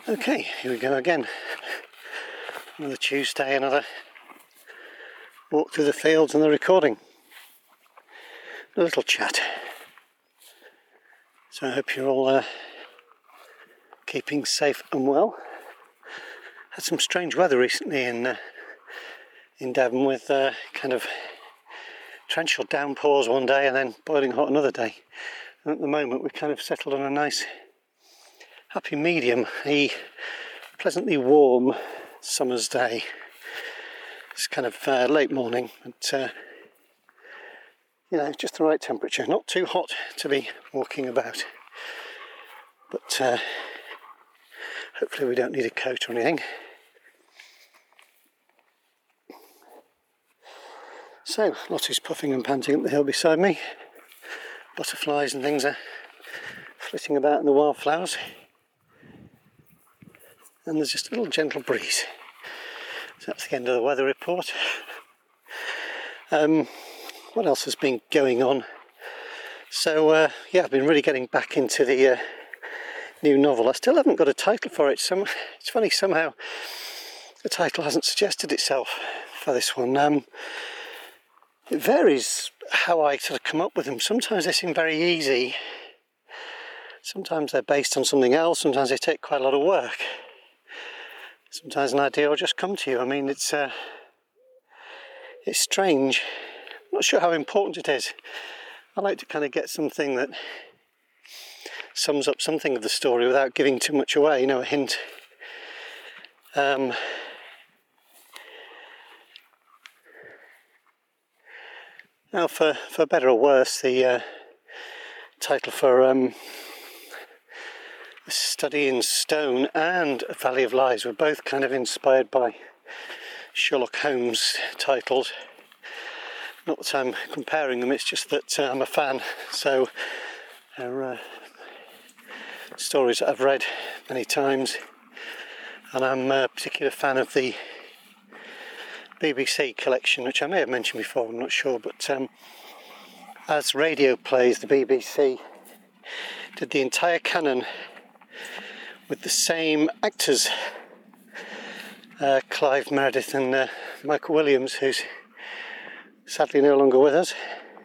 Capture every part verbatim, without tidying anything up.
Okay, here we go again. Another Tuesday, another walk through the fields and the recording. A little chat. So I hope you're all uh, keeping safe and well. Had some strange weather recently in uh, in Devon with uh, kind of torrential downpours one day and then boiling hot another day. And at the moment we've kind of settled on a nice happy medium, a pleasantly warm summer's day. It's kind of uh, late morning, but uh, you know, just the right temperature. Not too hot to be walking about, but uh, hopefully we don't need a coat or anything. So, Lottie's puffing and panting up the hill beside me. Butterflies and things are flitting about in the wildflowers. And there's just a little gentle breeze. So that's the end of the weather report. Um, what else has been going on? So, uh, yeah, I've been really getting back into the uh, new novel. I still haven't got a title for it. Some, it's funny, somehow the title hasn't suggested itself for this one. Um, it varies how I sort of come up with them. Sometimes they seem very easy. Sometimes they're based on something else. Sometimes they take quite a lot of work. Sometimes an idea will just come to you. I mean, it's uh, it's strange. I'm not sure how important it is. I like to kind of get something that sums up something of the story without giving too much away, you know, a hint. Um, now, for, for better or worse, the uh, title for um, A Study in Stone and A Valley of Lies were both kind of inspired by Sherlock Holmes titles. Not that I'm comparing them, it's just that uh, I'm a fan, so they're uh, stories that I've read many times, and I'm a particular fan of the B B C collection, which I may have mentioned before, I'm not sure, but um, as radio plays, the B B C did the entire canon with the same actors, uh, Clive Meredith and uh, Michael Williams, who's sadly no longer with us,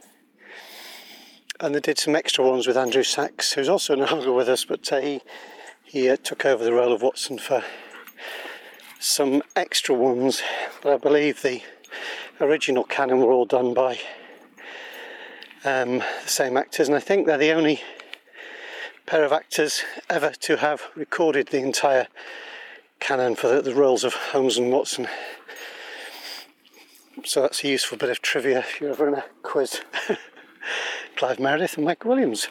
and they did some extra ones with Andrew Sachs, who's also no longer with us, but uh, he, he uh, took over the role of Watson for some extra ones, but I believe the original canon were all done by um, the same actors, and I think they're the only pair of actors ever to have recorded the entire canon for the, the roles of Holmes and Watson. So that's a useful bit of trivia if you're ever in a quiz. Clive Meredith and Mike Williams.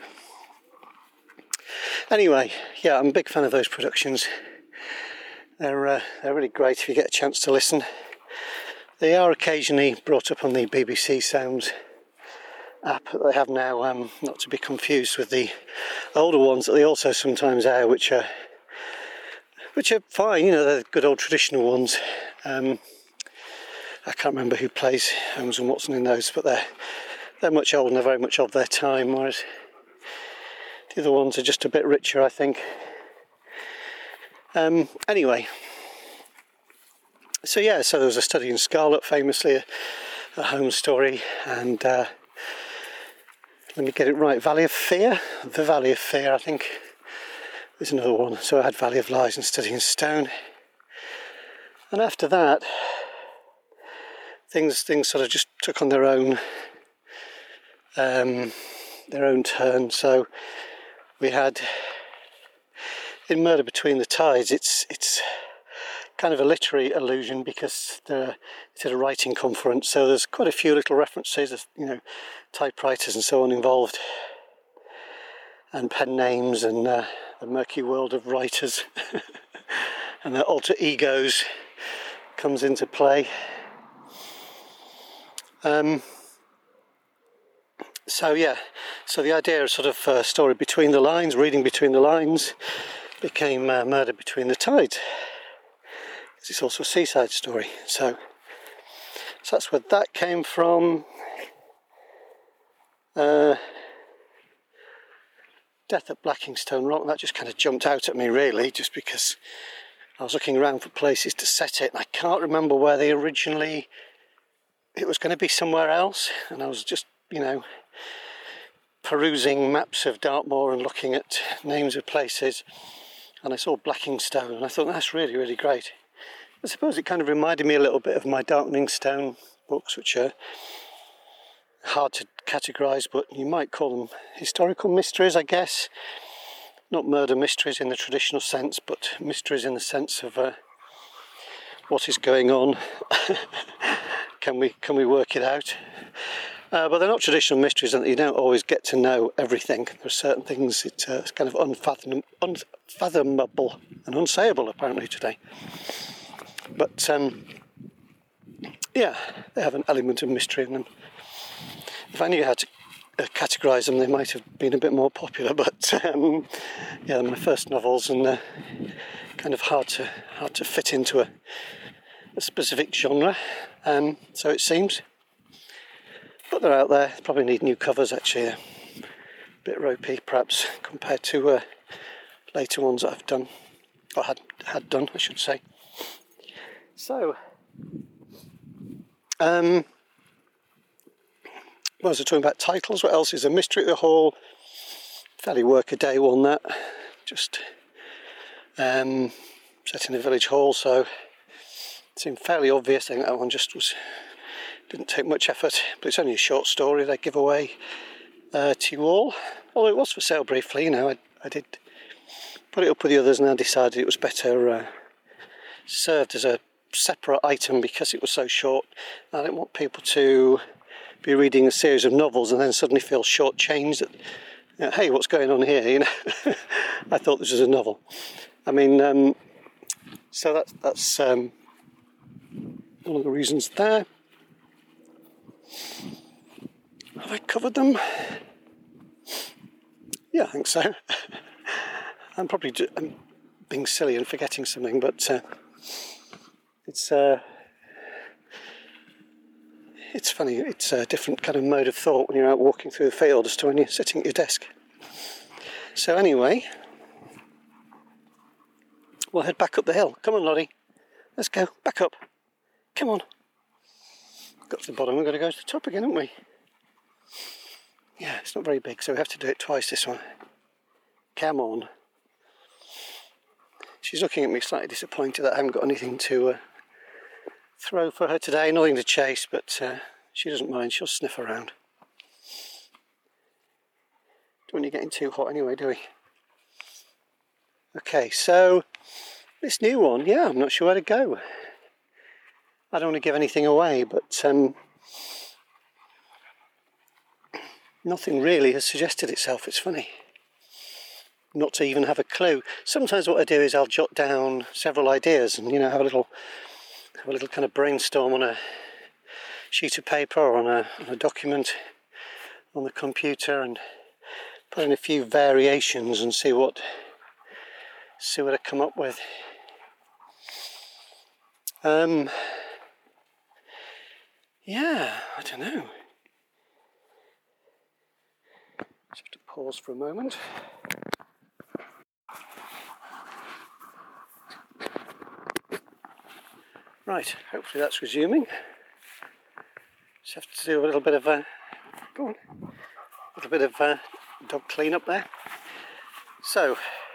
Anyway, yeah, I'm a big fan of those productions. They're uh, they're really great if you get a chance to listen. They are occasionally brought up on the B B C Sounds app that they have now, um, not to be confused with the older ones that they also sometimes air, which are which are fine. You know, they're good old traditional ones. Um, I can't remember who plays Holmes and Watson in those, but they're they're much older and they're very much of their time, whereas the other ones are just a bit richer, I think. Um, anyway, so yeah, so there was A Study in Scarlet, famously a, a Holmes story, and uh, let me get it right, Valley of Fear, The Valley of Fear, I think, is another one. So I had Valley of Lies and Study in Stone, and after that, things things sort of just took on their own um, their own turn. So we had in Murder Between the Tides, it's it's kind of a literary allusion because it's at a writing conference, so there's quite a few little references, you know, typewriters and so on involved, and pen names, and uh, the murky world of writers and their alter egos comes into play. Um, so yeah, so the idea of sort of uh, story between the lines, reading between the lines, became uh, Murder Between the Tides. It's also a seaside story, so, so that's where that came from. Uh, Death at Blackingstone Rock, that just kind of jumped out at me really, just because I was looking around for places to set it, and I can't remember where they originally, it was going to be somewhere else, and I was just, you know, perusing maps of Dartmoor and looking at names of places, and I saw Blackingstone, and I thought that's really, really great. I suppose it kind of reminded me a little bit of my Darkening Stone books, which are hard to categorise, but you might call them historical mysteries, I guess. Not murder mysteries in the traditional sense, but mysteries in the sense of uh, what is going on. can we can we work it out? Uh, but they're not traditional mysteries, and you don't always get to know everything. There are certain things it's uh, kind of unfathom, unfathomable and unsayable apparently today. But um, yeah, they have an element of mystery in them. If I knew how to uh, categorise them, they might have been a bit more popular. But um, yeah, they're my first novels, and uh, kind of hard to hard to fit into a, a specific genre. Um, so it seems. But they're out there. Probably need new covers actually. They're a bit ropey perhaps compared to uh, later ones that I've done, or had had done, I should say. So, um, what was I talking about? Titles. What else is a mystery at the Hall? Fairly workaday one that. Just um, set in a village hall, so it seemed fairly obvious. I think that one just was. Didn't take much effort, but it's only a short story that I give away uh, to you all. Although it was for sale briefly, you know, I, I did put it up with the others, and I decided it was better uh, served as a separate item because it was so short. I didn't want people to be reading a series of novels and then suddenly feel shortchanged that, you know, hey, what's going on here? You know, I thought this was a novel. I mean, um, so that's that's um, one of the reasons there. Have I covered them? Yeah, I think so. I'm probably ju- I'm being silly and forgetting something, but uh, it's uh, it's funny. It's a different kind of mode of thought when you're out walking through the field as to when you're sitting at your desk. So anyway, we'll head back up the hill. Come on, Lottie. Let's go. Back up. Come on. Got to the bottom, we've got to go to the top again, haven't we? Yeah, it's not very big, so we have to do it twice this one. Come on. She's looking at me slightly disappointed that I haven't got anything to uh, throw for her today, nothing to chase, but uh, she doesn't mind, she'll sniff around. Don't want you getting too hot anyway, do we? Okay, so this new one, yeah, I'm not sure where to go. I don't want to give anything away, but um, nothing really has suggested itself. It's funny not to even have a clue. Sometimes what I do is I'll jot down several ideas and, you know, have a little have a little kind of brainstorm on a sheet of paper or on a, on a document on the computer and put in a few variations and see what see what I come up with. Um. Yeah, I don't know. Just have to pause for a moment. Right, hopefully that's resuming. Just have to do a little bit of a go on, a little bit of a dog clean up there. So,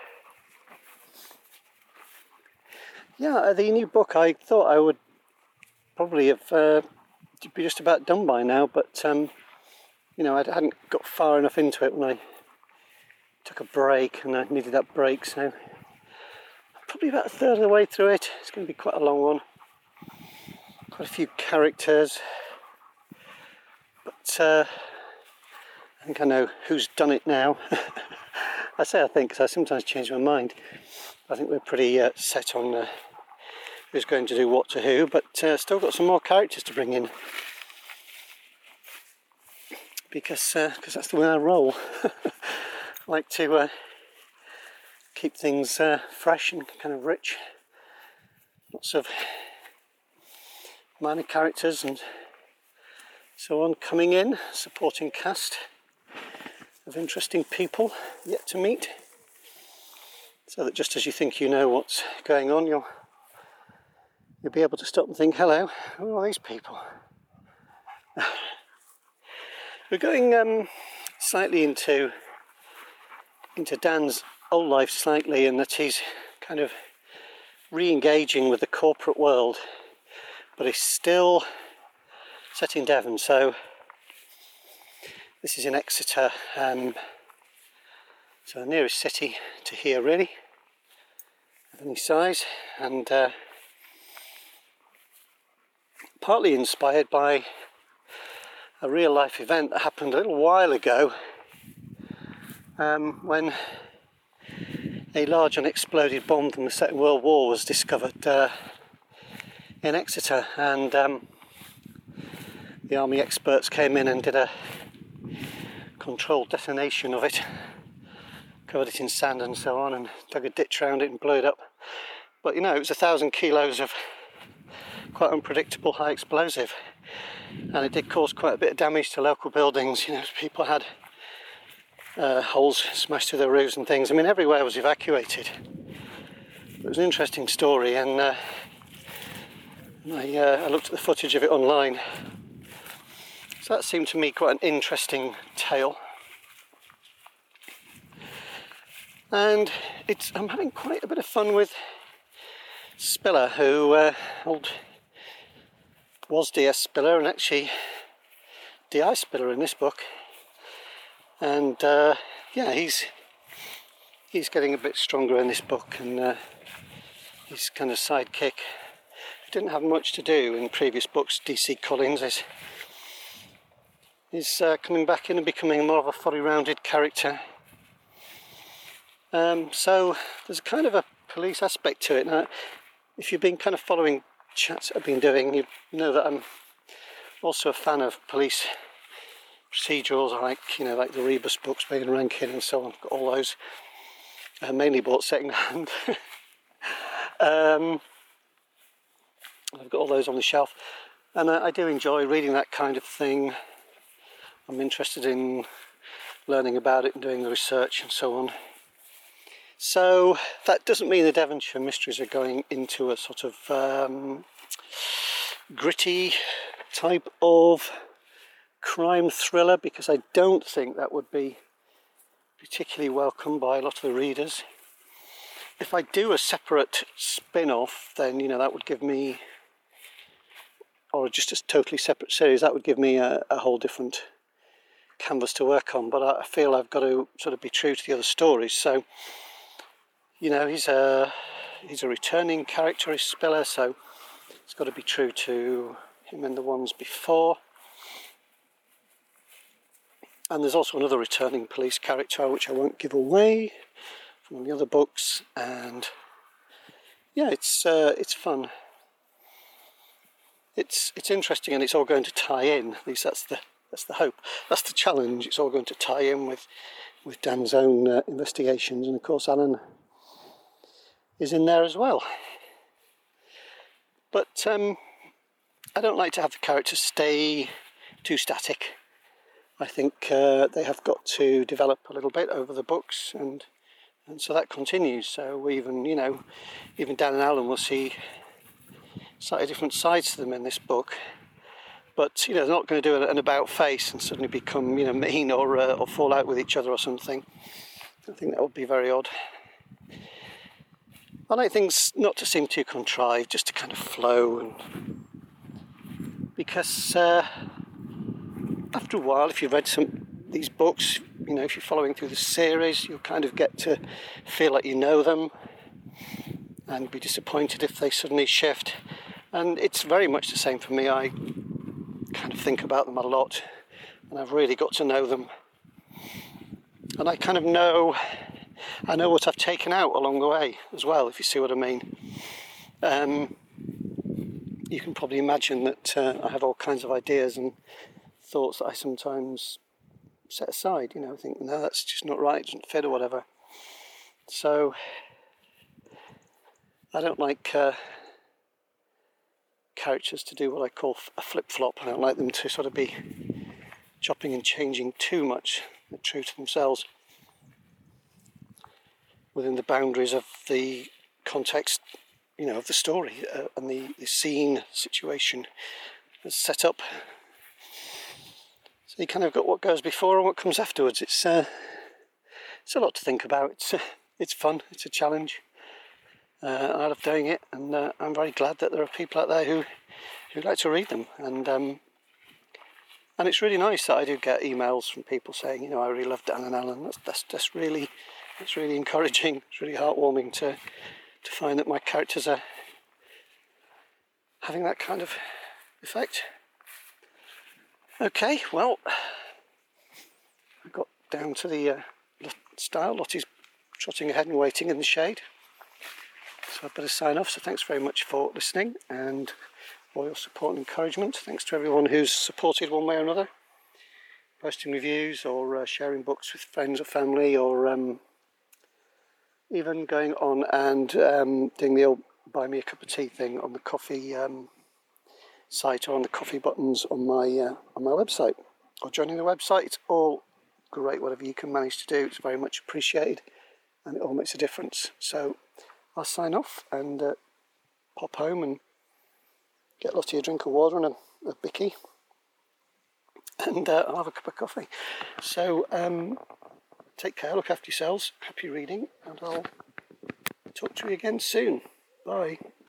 yeah, the new book I thought I would probably have. Uh, be just about done by now, but um, you know, I hadn't got far enough into it when I took a break, and I needed that break, so I'm probably about a third of the way through it. It's going to be quite a long one, quite a few characters, but uh, I think I know who's done it now. I say I think because I sometimes change my mind. I think we're pretty uh, set on uh, who's going to do what to who, but uh, still got some more characters to bring in because uh, cause that's the way I roll. I like to uh, keep things uh, fresh and kind of rich. Lots of minor characters and so on coming in, supporting cast. of interesting people yet to meet. So that just as you think you know what's going on, you'll you'll be able to stop and think, hello, who are these people? We're going um, slightly into into Dan's old life slightly, in that he's kind of re-engaging with the corporate world, but he's still set in Devon. So this is in Exeter, um, so the nearest city to here really, of any size, and uh, partly inspired by a real life event that happened a little while ago, um, when a large unexploded bomb from the Second World War was discovered uh, in Exeter, and um, the army experts came in and did a controlled detonation of it, covered it in sand and so on, and dug a ditch around it and blew it up. But you know, it was a thousand kilos of quite unpredictable high explosive, and it did cause quite a bit of damage to local buildings. You know, people had uh, holes smashed through their roofs and things. I mean, everywhere was evacuated. It was an interesting story, and uh, I, uh, I looked at the footage of it online. So that seemed to me quite an interesting tale. And it's I'm having quite a bit of fun with Spiller, who uh, old was D S Spiller, and actually D I Spiller in this book. And uh, yeah, he's he's getting a bit stronger in this book, and uh, his kind of sidekick, who didn't have much to do in previous books, D C Collins, is is uh, coming back in and becoming more of a fully rounded character. Um, so there's a kind of a police aspect to it. Now, if you've been kind of following chats I've been doing, you know that I'm also a fan of police procedurals, like, you know, like the Rebus books, Megan Rankin and so on. I've got all those, uh, mainly bought second hand. um, I've got all those on the shelf, and I, I do enjoy reading that kind of thing. I'm interested in learning about it and doing the research and so on. So that doesn't mean the Devonshire Mysteries are going into a sort of um, gritty type of crime thriller, because I don't think that would be particularly welcome by a lot of the readers. If I do a separate spin-off, then, you know, that would give me, or just a totally separate series, that would give me a, a whole different canvas to work on. But I feel I've got to sort of be true to the other stories. So, you know, he's a he's a returning character, is Spiller, so it's got to be true to him and the ones before. And there's also another returning police character, which I won't give away, from the other books. And yeah, it's uh, it's fun. It's it's interesting, and it's all going to tie in. At least that's the that's the hope. That's the challenge. It's all going to tie in with with Dan's own uh, investigations, and of course Alan is in there as well. But um, I don't like to have the characters stay too static. I think uh, they have got to develop a little bit over the books, and and so that continues. So even, you know, even Dan and Alan will see slightly different sides to them in this book. But, you know, they're not going to do an about face and suddenly become, you know, mean or uh, or fall out with each other or something. I think that would be very odd. I like things not to seem too contrived, just to kind of flow, and because uh, after a while, if you've read some these books, you know, if you're following through the series, you'll kind of get to feel like you know them, and be disappointed if they suddenly shift. And it's very much the same for me. I kind of think about them a lot, and I've really got to know them, and I kind of know I know what I've taken out along the way as well, if you see what I mean. Um, you can probably imagine that uh, I have all kinds of ideas and thoughts that I sometimes set aside, you know, think, no, that's just not right, doesn't fit or whatever. So I don't like uh, characters to do what I call a flip-flop. I don't like them to sort of be chopping and changing too much. true to themselves within the boundaries of the context, you know, of the story uh, and the, the scene situation that's set up. So you kind of got what goes before and what comes afterwards. It's uh, it's a lot to think about. It's uh, it's fun. It's a challenge. Uh, I love doing it, and uh, I'm very glad that there are people out there who who like to read them. And um, and it's really nice that I do get emails from people saying, you know, I really love Dan and Ellen. That's that's, that's really that's really encouraging. It's really heartwarming to to find that my characters are having that kind of effect. Okay, well, I got down to the uh, stile. Lottie's trotting ahead and waiting in the shade. So I'd better sign off. So thanks very much for listening and for your support and encouragement. Thanks to everyone who's supported one way or another, posting reviews or uh, sharing books with friends or family, or um, even going on and um, doing the old buy me a cup of tea thing on the coffee um, site or on the coffee buttons on my uh, on my website, or joining the website. It's all great, whatever you can manage to do. It's very much appreciated, and it all makes a difference. So I'll sign off and uh, pop home and get Lottie a drink of water and a, a bicky, and uh, I'll have a cup of coffee. So um, take care, look after yourselves, happy reading, and I'll talk to you again soon. Bye.